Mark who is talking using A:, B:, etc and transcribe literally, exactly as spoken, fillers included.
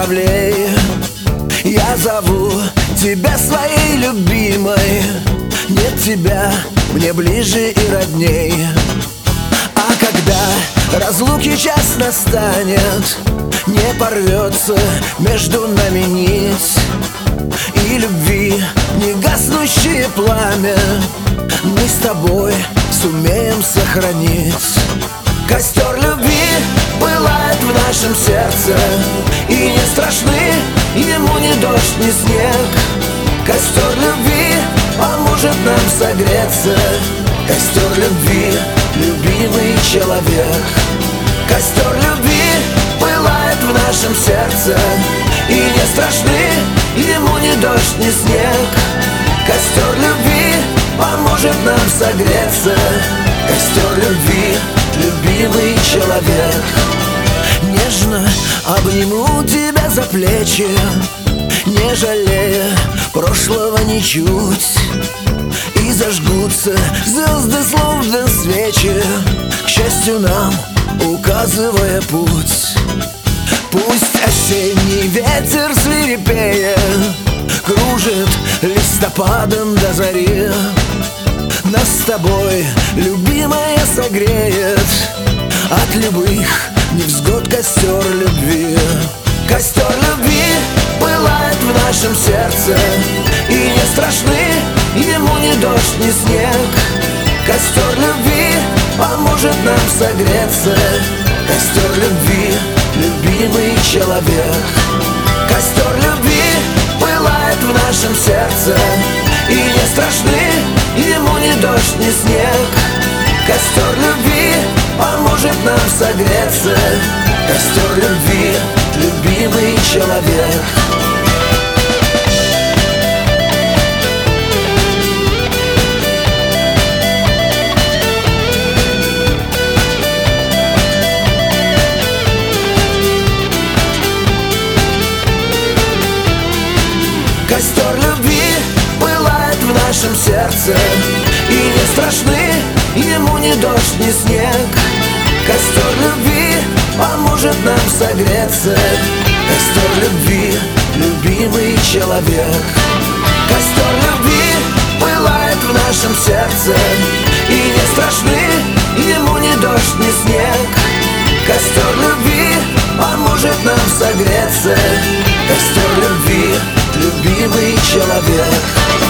A: журавлей. Я зову тебя своей любимой. Нет тебя мне ближе и родней. А когда разлуки час настанет, не порвется между нами нить, и любви не гаснущее пламя мы с тобой сумеем сохранить. Костер любви пылает в нашем сердце, и не страшны ему ни дождь, ни снег. Костер любви поможет нам согреться. Костер любви, любимый человек. Костер любви пылает в нашем сердце, и не страшны ему ни дождь, ни снег. Костер любви поможет нам согреться. Костер любви, любимый человек. Нежно обниму тебя за плечи, не жалея прошлого ничуть, и зажгутся звезды, словно свечи, к счастью нам указывая путь. Пусть осенний ветер свирепея кружит листопадом до зари, нас с тобой, любимая, согреет от любых невзгод костер любви. Костер любви пылает в нашем сердце, и не страшны ему ни дождь, ни снег. Костер любви поможет нам согреться. Костер любви, любимый человек. Костер любви пылает в нашем сердце, и не страшны ему ни дождь, ни снег. Костер любви поможет нам согреться. Костер любви, любимый человек. Костер любви пылает в нашем сердце, и не страшны ему ни дождь, ни снег. Костер любви поможет нам согреться. Костер любви, любимый человек. Костер любви пылает в нашем сердце, и не страшны ему ни дождь, ни снег. Костер любви поможет нам согреться. Костер любви, любимый человек.